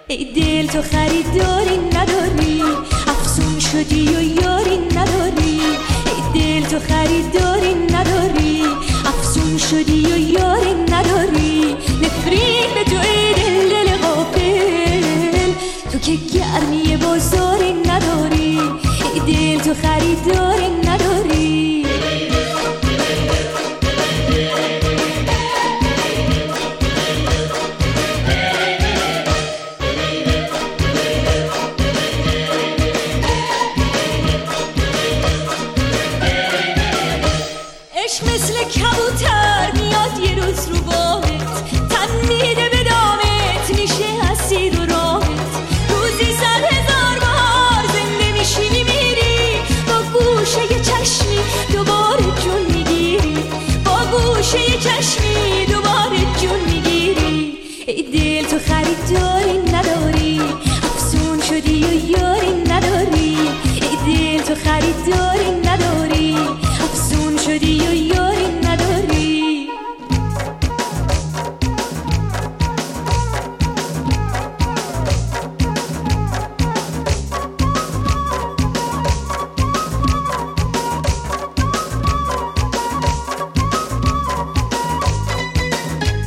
ای دل تو خریداری نداری، افسون شدی و یاری نداری. ای دل تو خریداری نداری، افسون شدی و یاری نداری. نفرین به تو ای دل دل غافل، تو که گرمی بازاری نداری. ای دل تو خریداری نداری. مثل کبوتر میاد یه روز رو بامت، تن میده به دامت، میشه اسیر و رامت. روزی 100,000 بار زنده میشی میمیری، با گوشه یه چشمی دوباره جون میگیری، با گوشه یه چشمی دوباره جون میگیری. ای دل تو خریداری نداری، افسون شدی و یاری نداری. ای دل تو خریداری نداری.